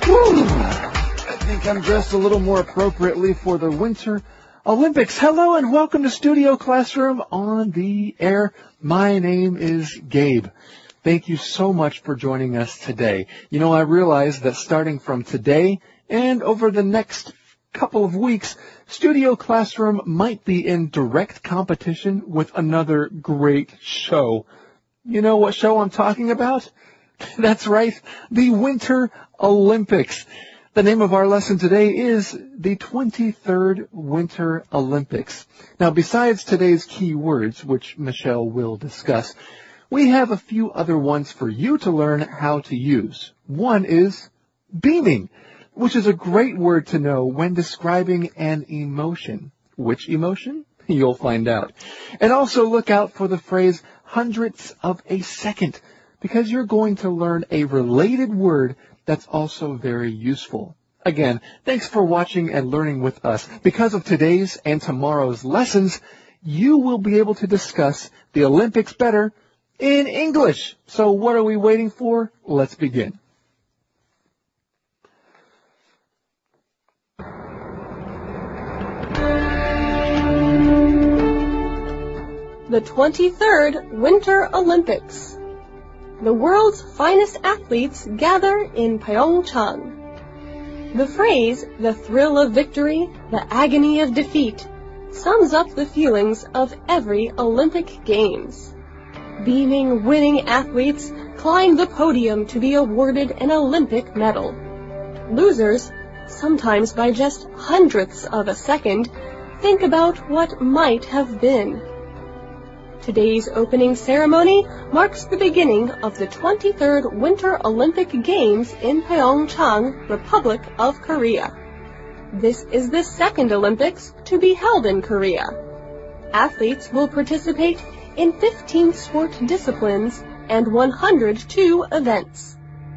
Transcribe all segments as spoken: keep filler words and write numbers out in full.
I think I'm dressed a little more appropriately for the Winter Olympics. Hello and welcome to Studio Classroom on the air. My name is Gabe. Thank you so much for joining us today. You know, I realize that starting from today and over the next couple of weeks, Studio Classroom might be in direct competition with another great show. You know what show I'm talking about? That's right, the Winter Olympics. The name of our lesson today is the twenty-third Winter Olympics. Now, besides today's key words, which Michelle will discuss, we have a few other ones for you to learn how to use. One is beaming, which is a great word to know when describing an emotion. Which emotion? You'll find out. And also look out for the phrase hundredths of a second, because you're going to learn a related word that's also very useful. Again, thanks for watching and learning with us. Because of today's and tomorrow's lessons, you will be able to discuss the Olympics better in English. So what are we waiting for? Let's begin. The twenty-third Winter Olympics. The world's finest athletes gather in Pyeongchang. The phrase, the thrill of victory, the agony of defeat, sums up the feelings of every Olympic Games. Beaming, winning athletes climb the podium to be awarded an Olympic medal. Losers, sometimes by just hundredths of a second, think about what might have been. Today's opening ceremony marks the beginning of the twenty-third Winter Olympic Games in Pyeongchang, Republic of Korea. This is the second Olympics to be held in Korea. Athletes will participate in fifteen sport disciplines and one hundred two events.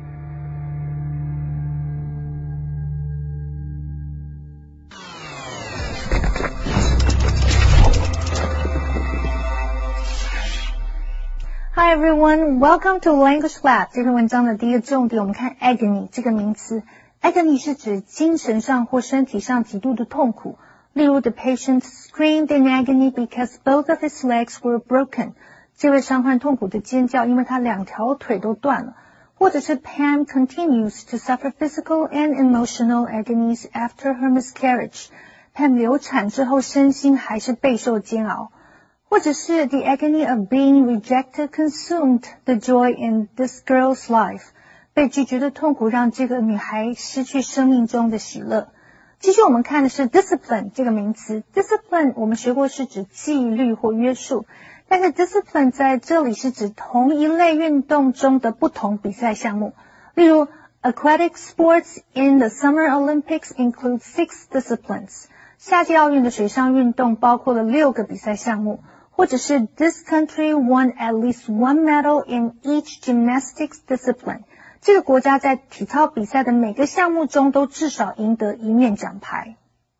Hi everyone, welcome to Language Lab. 这篇文章的第一个重点，我们看 agony 这个名词。agony 是指精神上或身体上极度的痛苦。例如 the patient screamed in agony because both of his legs were broken. 这位伤患痛苦的尖叫，因为他两条腿都断了。或者是 Pam continues to suffer physical and emotional agonies after her miscarriage. Pam 流产之后，身心还是备受煎熬。或者是 the agony of being rejected consumed the joy in this girl's life. 被拒绝的痛苦让这个女孩失去生命中的喜乐。继续我们看的是 discipline 这个名词。discipline 我们学过是指纪律或约束，但是 discipline 在这里是指同一类运动中的不同比赛项目。例如 aquatic sports in the Summer Olympics include six disciplines. 夏季奥运的水上运动包括了六个比赛项目。或者是 this country won at least one medal in each gymnastics discipline. 这个国家在体操比赛的每个项目中都至少赢得一面奖牌。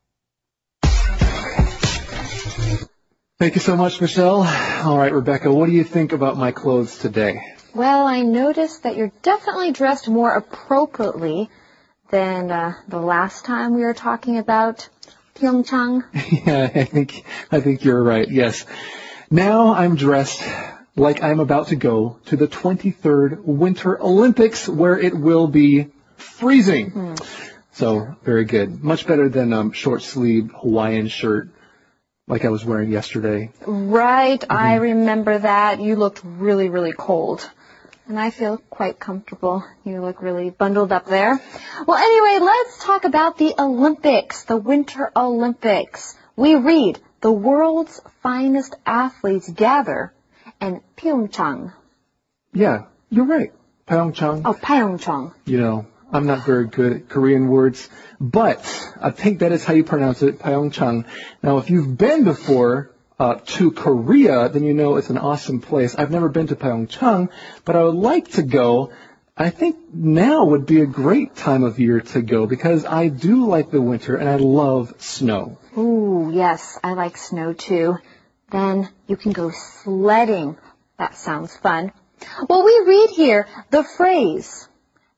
Thank you so much, Michelle. All right, Rebecca, what do you think about my clothes today? Well, I noticed that you're definitely dressed more appropriately than uh, the last time we were talking about Pyeongchang. Yeah, I think I think you're right. Yes. Now I'm dressed like I'm about to go to the twenty-third Winter Olympics, where it will be freezing. Hmm. So, very good. Much better than um short-sleeved Hawaiian shirt like I was wearing yesterday. Right. Mm-hmm. I remember that. You looked really, really cold. And I feel quite comfortable. You look really bundled up there. Well, anyway, let's talk about the Olympics, the Winter Olympics. We read, the world's finest athletes gather in Pyeongchang. Yeah, you're right. Pyeongchang. Oh, Pyeongchang. You know, I'm not very good at Korean words, but I think that is how you pronounce it, Pyeongchang. Now, if you've been before uh, to Korea, then you know it's an awesome place. I've never been to Pyeongchang, but I would like to go. I think now would be a great time of year to go because I do like the winter and I love snow. Ooh, yes, I like snow too. Then you can go sledding. That sounds fun. Well, we read here the phrase,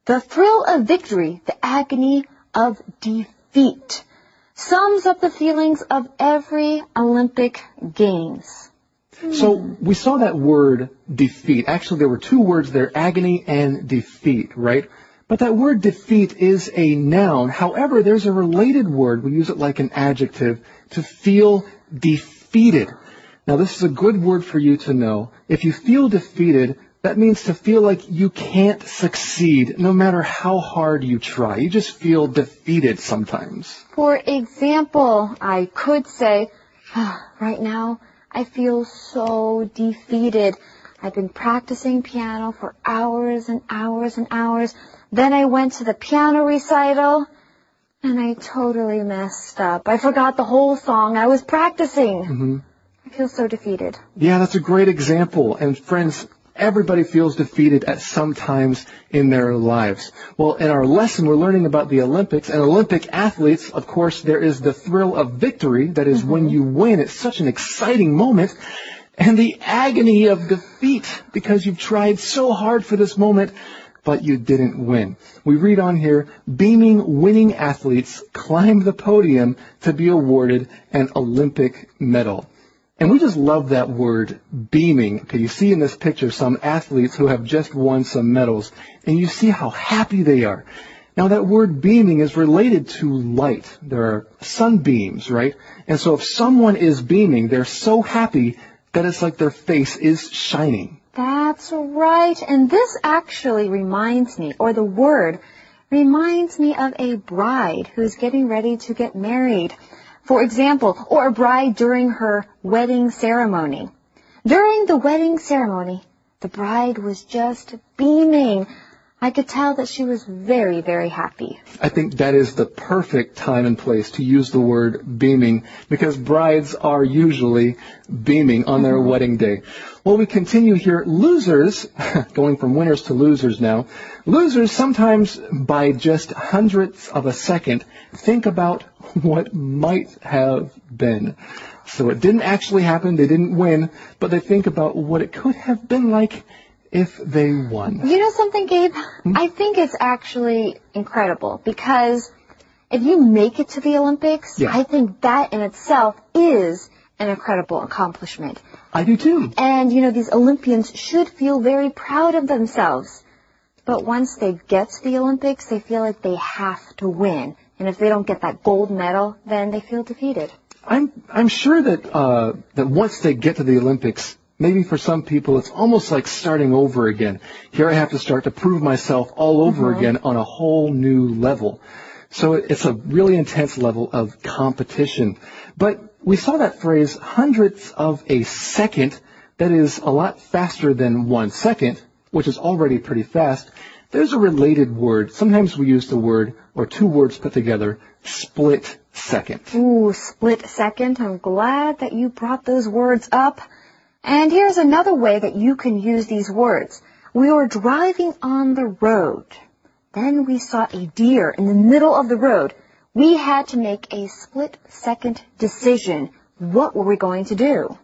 The thrill of victory, the agony of defeat, sums up the feelings of every Olympic Games. So we saw that word defeat. Actually, there were two words there, agony and defeat, right? But that word defeat is a noun. However, there's a related word. We use it like an adjective, to feel defeated. Now, this is a good word for you to know. If you feel defeated, that means to feel like you can't succeed no matter how hard you try. You just feel defeated sometimes. For example, I could say, oh, right now, I feel so defeated. I've been practicing piano for hours and hours and hours. Then I went to the piano recital, and I totally messed up. I forgot the whole song I was practicing. Mm-hmm. I feel so defeated. Yeah, that's a great example. And friends, everybody feels defeated at some times in their lives. Well, in our lesson, we're learning about the Olympics. And Olympic athletes, of course, there is the thrill of victory. That is, mm-hmm. when you win. It's such an exciting moment. And the agony of defeat, because you've tried so hard for this moment, but you didn't win. We read on here, beaming winning athletes climb the podium to be awarded an Olympic medal. And we just love that word, beaming. Okay, you see in this picture some athletes who have just won some medals, and you see how happy they are. Now, that word beaming is related to light. There are sunbeams, right? And so if someone is beaming, they're so happy that it's like their face is shining. That's right. And this actually reminds me, or the word reminds me of a bride who's getting ready to get married. For example, or a bride during her wedding ceremony. During the wedding ceremony, the bride was just beaming. I could tell that she was very, very happy. I think that is the perfect time and place to use the word beaming, because brides are usually beaming on their mm-hmm. wedding day. Well, we continue here. Losers, going from winners to losers now, losers sometimes by just hundredths of a second think about what might have been. So it didn't actually happen, they didn't win, but they think about what it could have been like if they won. You know something, Gabe? Hmm? I think it's actually incredible, because if you make it to the Olympics, yeah. I think that in itself is an incredible accomplishment. I do too. And, you know, these Olympians should feel very proud of themselves. But once they get to the Olympics, they feel like they have to win. And if they don't get that gold medal, then they feel defeated. I'm I'm sure that uh, that once they get to the Olympics, maybe for some people, it's almost like starting over again. Here I have to start to prove myself all over mm-hmm. again on a whole new level. So it's a really intense level of competition. But we saw that phrase, hundredths of a second. That is a lot faster than one second, which is already pretty fast. There's a related word. Sometimes we use the word, or two words put together, split second. Ooh, split second. I'm glad that you brought those words up. And here's another way that you can use these words. We were driving on the road. Then we saw a deer in the middle of the road. We had to make a split-second decision. What were we going to do?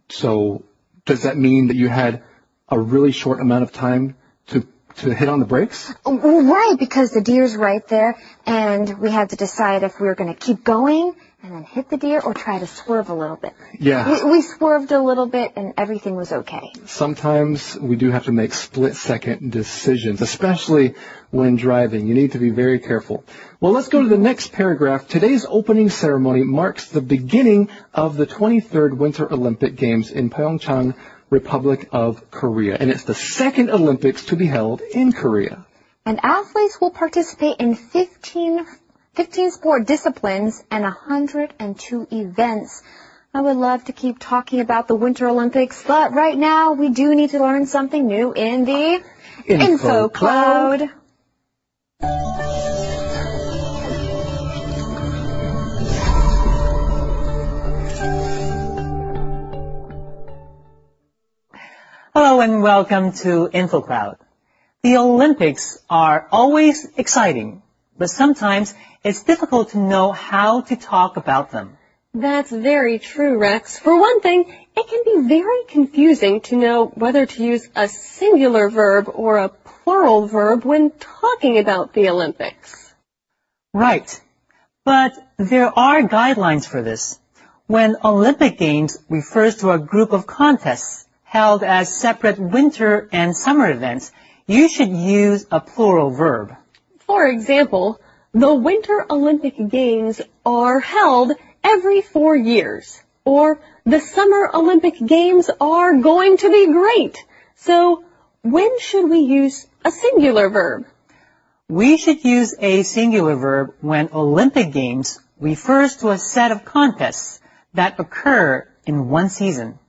So does that mean that you had a really short amount of time to to hit on the brakes? Right, because the deer's right there, and we had to decide if we were going to keep going and then hit the deer or try to swerve a little bit. Yeah. We, we swerved a little bit, and everything was okay. Sometimes we do have to make split-second decisions, especially when driving. You need to be very careful. Well, let's go to the next paragraph. Today's opening ceremony marks the beginning of the twenty-third Winter Olympic Games in Pyeongchang, Republic of Korea. And it's the second Olympics to be held in Korea. And athletes will participate in fifteen, fifteen sport disciplines and one hundred two events. I would love to keep talking about the Winter Olympics, but right now we do need to learn something new in the Info, Info Cloud. Hello and welcome to InfoCloud. The Olympics are always exciting, but sometimes it's difficult to know how to talk about them. That's very true, Rex. For one thing, it can be very confusing to know whether to use a singular verb or a plural verb when talking about the Olympics. Right. But there are guidelines for this. When Olympic Games refers to a group of contests held as separate winter and summer events, you should use a plural verb. For example, the Winter Olympic Games are held every four years. Or, the Summer Olympic Games are going to be great. So, when should we use a singular verb? We should use a singular verb when Olympic Games refers to a set of contests that occur in one season.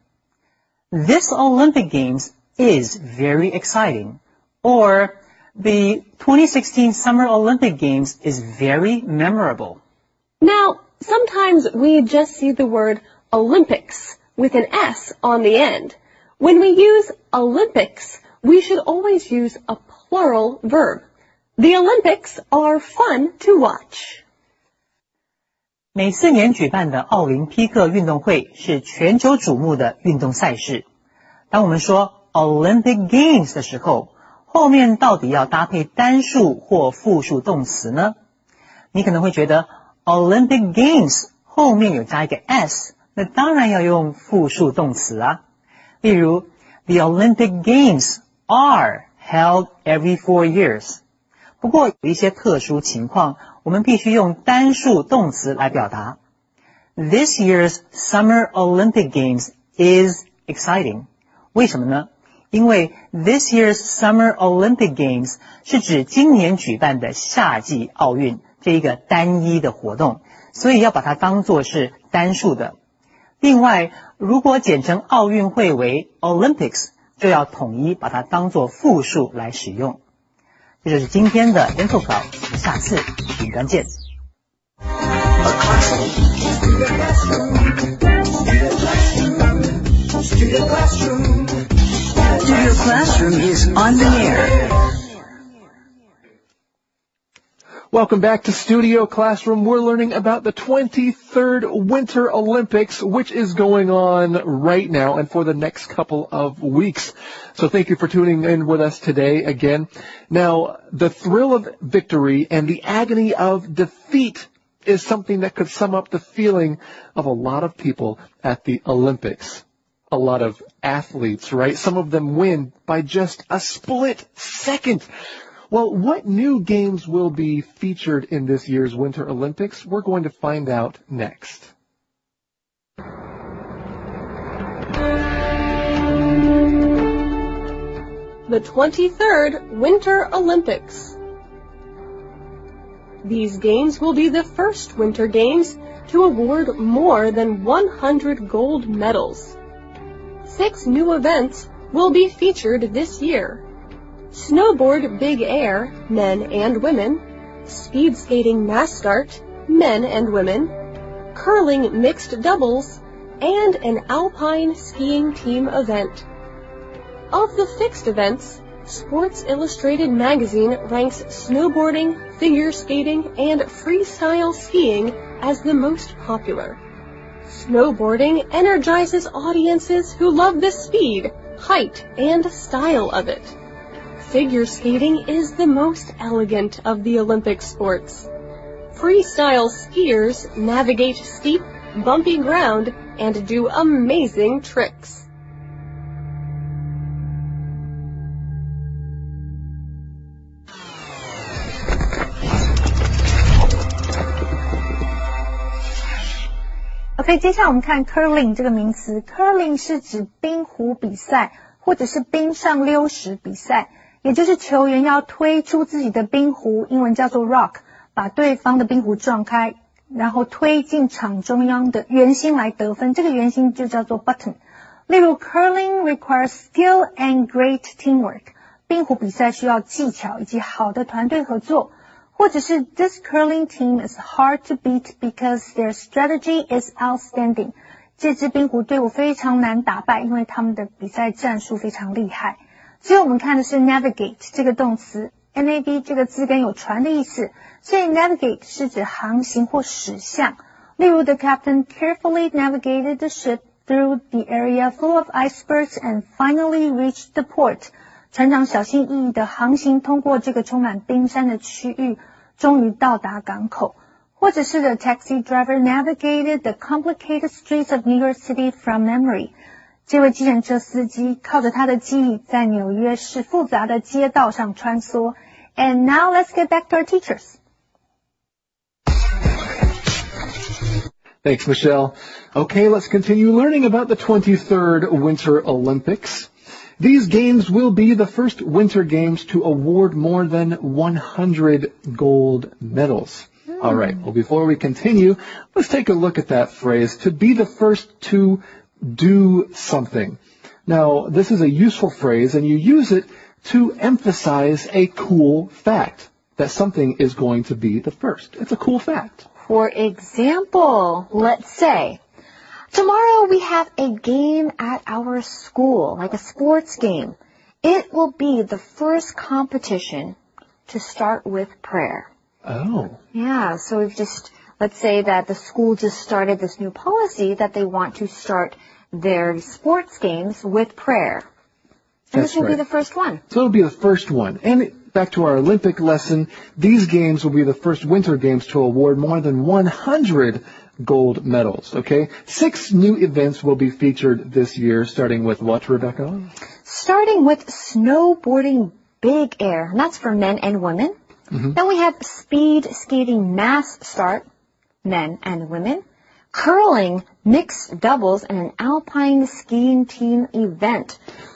This Olympic Games is very exciting. Or, the twenty sixteen Summer Olympic Games is very memorable. Now, sometimes we just see the word Olympics with an S on the end. When we use Olympics, we should always use a plural verb. The Olympics are fun to watch. 每四年举办的奥林匹克运动会是全球瞩目的运动赛事。当我们说 Olympic Games 的时候，后面到底要搭配单数或复数动词呢？你可能会觉得 Olympic Games 后面有加一个 s， 那当然要用复数动词啊。例如 The Olympic Games are held every four years。不过有一些特殊情况，我们必须用单数动词来表达。This year's Summer Olympic Games is exciting。为什么呢？因为 this year's Summer Olympic Games 是指今年举办的夏季奥运这一个单一的活动，所以要把它当作是单数的。另外，如果简称奥运会为 Olympics， 就要统一把它当作复数来使用。这就是今天的 InfoCloud， 我们下次云端见。 Studio Classroom. Studio Classroom is on the air. Welcome back to Studio Classroom. We're learning about the twenty-third Winter Olympics, which is going on right now and for the next couple of weeks. So thank you for tuning in with us today again. Now, the thrill of victory and the agony of defeat is something that could sum up the feeling of a lot of people at the Olympics. A lot of athletes, right? Some of them win by just a split second. Well, what new games will be featured in this year's Winter Olympics? We're going to find out next. The twenty-third Winter Olympics. These games will be the first Winter Games to award more than one hundred gold medals. Six new events will be featured this year. Snowboard Big Air, men and women, speed skating mass start, men and women, curling mixed doubles, and an alpine skiing team event. Of the fixed events, Sports Illustrated magazine ranks snowboarding, figure skating, and freestyle skiing as the most popular. Snowboarding energizes audiences who love the speed, height, and style of it. Figure skating is the most elegant of the Olympic sports. Freestyle skiers navigate steep, bumpy ground and do amazing tricks. OK， 接下来我们看 curling 这个名词。curling 是指冰壶比赛或者是冰上溜石比赛，也就是球员要推出自己的冰壶，英文叫做 rock， 把对方的冰壶撞开，然后推进场中央的圆心来得分，这个圆心就叫做 button。例如 curling requires skill and great teamwork， 冰壶比赛需要技巧以及好的团队合作。或者是 This curling team is hard to beat because their strategy is outstanding。这支冰壶队伍非常难打败，因为他们的比赛战术非常厉害。最后我们看的是 navigate 这个动词 ，N A V 这个字根有船的意思，所以 navigate 是指航行或驶向。例如 The captain carefully navigated the ship through the area full of icebergs and finally reached the port。 船长小心翼翼地航行通过这个充满冰山的区域，终于到达港口。或者是 The taxi driver navigated the complicated streets of New York City from memory. 这位计程车司机靠着他的记忆在纽约市复杂的街道上穿梭。And now let's get back to our teachers. Thanks, Michelle. Okay, let's continue learning about the twenty-third Winter Olympics. These games will be the first Winter Games to award more than one hundred gold medals. All right, well, before we continue, let's take a look at that phrase, to be the first to do something. Now, this is a useful phrase, and you use it to emphasize a cool fact, that something is going to be the first. It's a cool fact. For example, let's say, tomorrow we have a game at our school, like a sports game. It will be the first competition to start with prayer. Oh. Yeah, so we've just, let's say that the school just started this new policy that they want to start their sports games with prayer. And That's this will right. be the first one. So it'll be the first one. And back to our Olympic lesson, these games will be the first Winter Games to award more than one hundred gold medals, okay? Six new events will be featured this year, starting with what, Rebecca? Starting with snowboarding big air, and that's for men and women. Mm-hmm. Then we have speed skating mass start, men and women, curling mixed doubles, and an alpine skiing team event.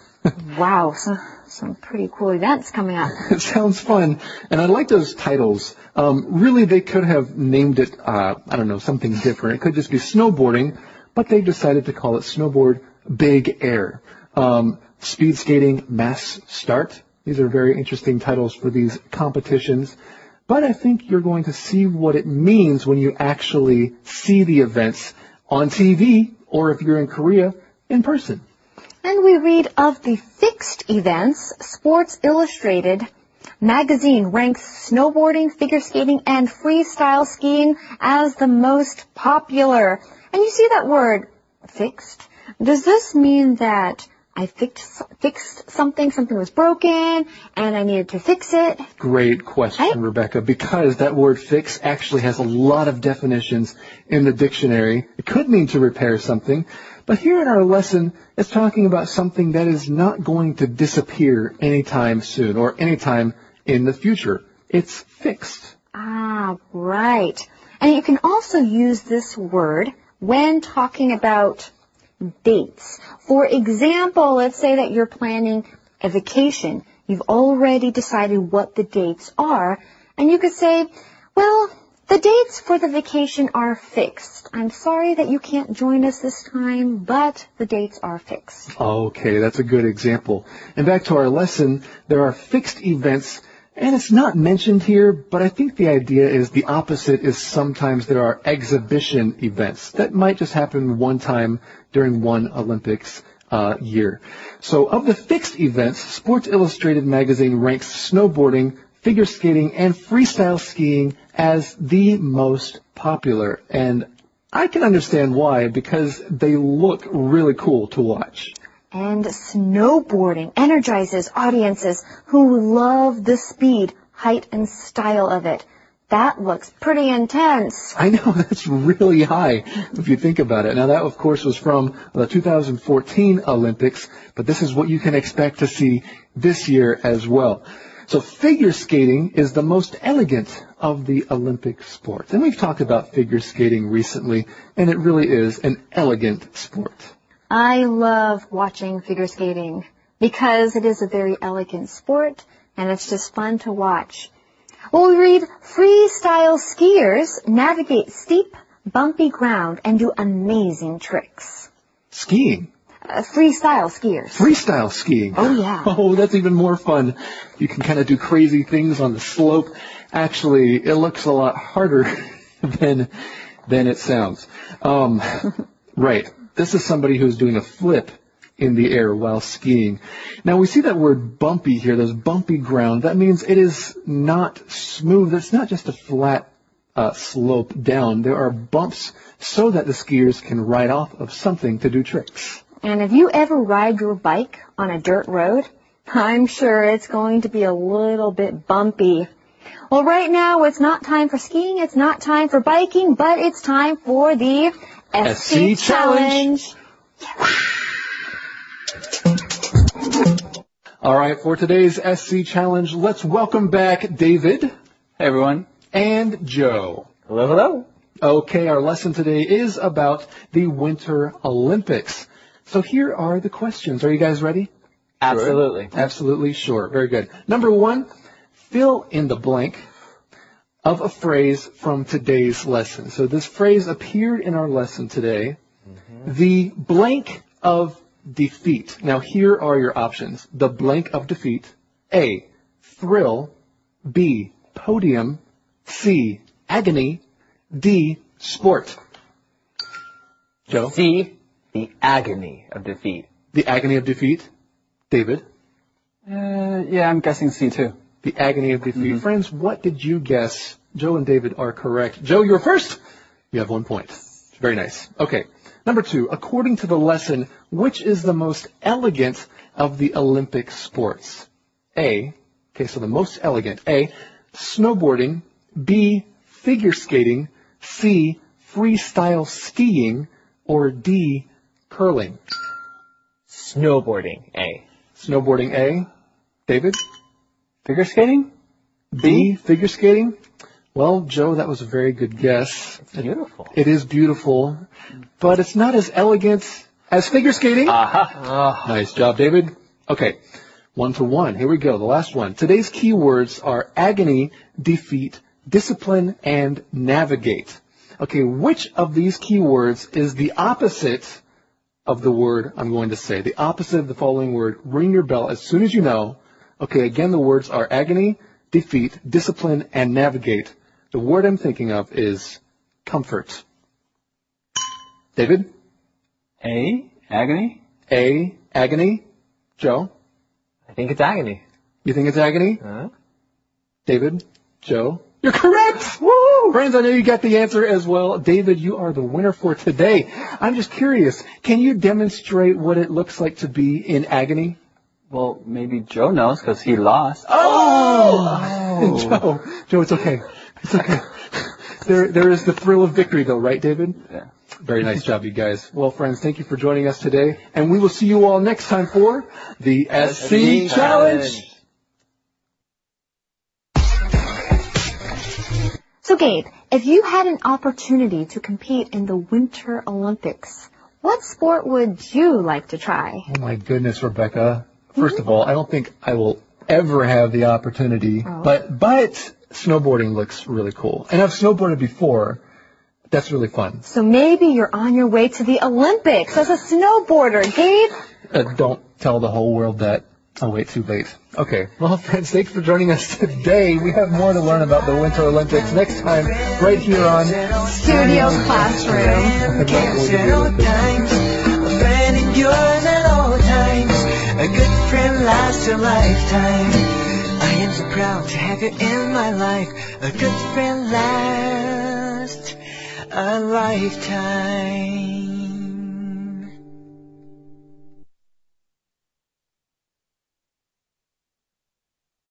Wow, so, some pretty cool events coming up. It sounds fun, and I like those titles. Um, really, they could have named it, uh, I don't know, something different. It could just be snowboarding, but they decided to call it Snowboard Big Air. Um, speed skating mass start. These are very interesting titles for these competitions, but I think you're going to see what it means when you actually see the events on T V, or if you're in Korea, in person. And we read of the fixed events. Sports Illustrated magazine ranks snowboarding, figure skating, and freestyle skiing as the most popular. And you see that word, fixed? Does this mean that I fixed, fixed something, something was broken, and I needed to fix it? Great question, Right? Rebecca, because that word fix actually has a lot of definitions in the dictionary. It could mean to repair something, but here in our lesson, it's talking about something that is not going to disappear anytime soon or anytime in the future. It's fixed. Ah, right. And you can also use this word when talking about dates. For example, let's say that you're planning a vacation. You've already decided what the dates are, and you could say, well, the dates for the vacation are fixed. I'm sorry that you can't join us this time, but the dates are fixed. Okay, that's a good example. And back to our lesson, there are fixed events, and it's not mentioned here, but I think the idea is the opposite is sometimes there are exhibition events that might just happen one time during one Olympics uh, year. So of the fixed events, Sports Illustrated magazine ranks snowboarding, figure skating, and freestyle skiing as the most popular. And I can understand why, because they look really cool to watch. And snowboarding energizes audiences who love the speed, height, and style of it. That looks pretty intense. I know, that's really high if you think about it. Now that, of course, was from the two thousand fourteen Olympics, but this is what you can expect to see this year as well. So figure skating is the most elegant of the Olympic sports. And we've talked about figure skating recently, and it really is an elegant sport. I love watching figure skating because it is a very elegant sport and it's just fun to watch. Well, we read freestyle skiers navigate steep, bumpy ground and do amazing tricks. Skiing. Uh, freestyle skiers. Freestyle skiing. Oh, yeah. Oh, that's even more fun. You can kind of do crazy things on the slope. Actually, it looks a lot harder than than it sounds. Um, right. This is somebody who's doing a flip in the air while skiing. Now, we see that word bumpy here, there's bumpy ground. That means it is not smooth. It's not just a flat uh, slope down. There are bumps so that the skiers can ride off of something to do tricks. And if you ever ride your bike on a dirt road, I'm sure it's going to be a little bit bumpy. Well, right now it's not time for skiing, it's not time for biking, but it's time for the S C Challenge. All right, for today's S C Challenge, let's welcome back David. Hey, everyone. And Joe. Hello, hello. Okay, our lesson today is about the Winter Olympics. So here are the questions. Are you guys ready? Absolutely. Sure. Absolutely sure. Very good. Number one, fill in the blank of a phrase from today's lesson. So this phrase appeared in our lesson today. Mm-hmm. The blank of defeat. Now here are your options. The blank of defeat. A, thrill. B, podium. C, agony. D, sport. Joe? C, the agony of defeat. The agony of defeat. David? Uh, yeah, I'm guessing C too. The agony of defeat. Mm-hmm. Friends, what did you guess? Joe and David are correct. Joe, you're first. You have one point. Very nice. Okay. Number two, according to the lesson, which is the most elegant of the Olympic sports? A, okay, so the most elegant. A, snowboarding. B, figure skating. C, freestyle skiing. Or D, curling. Snowboarding, A. Snowboarding, A. David? Figure skating? B, figure skating. Well, Joe, that was a very good guess. It's beautiful. It is beautiful, but it's not as elegant as figure skating. Aha. Uh-huh. Nice job, David. Okay, one to one. Here we go, the last one. Today's keywords are agony, defeat, discipline, and navigate. Okay, which of these keywords is the opposite of the word I'm going to say? The opposite of the following word. Ring your bell as soon as you know. Okay, again, the words are agony, defeat, discipline, and navigate. The word I'm thinking of is comfort. David? A, agony? A, agony. Joe? I think it's agony. You think it's agony? Uh-huh. David? Joe? You're correct! Woo! Friends, I know you got the answer as well. David, you are the winner for today. I'm just curious, can you demonstrate what it looks like to be in agony? Well, maybe Joe knows because he lost. Oh! oh. Joe, Joe, it's okay. It's okay. There, there is the thrill of victory, though, right, David? Yeah. Very nice job, you guys. Well, friends, thank you for joining us today, and we will see you all next time for the S C Challenge. So, Gabe, if you had an opportunity to compete in the Winter Olympics, what sport would you like to try? Oh, my goodness, Rebecca. First of all, I don't think I will ever have the opportunity, oh. but but snowboarding looks really cool. And I've snowboarded before. That's really fun. So maybe you're on your way to the Olympics as a snowboarder, Gabe. Uh, don't tell the whole world that. Oh, wait, too late. Okay. Well, friends, thanks for joining us today. We have more to learn about the Winter Olympics next time right here on Studio Classroom. A good friend lasts a lifetime. I am so proud to have you in my life. A good friend lasts a lifetime.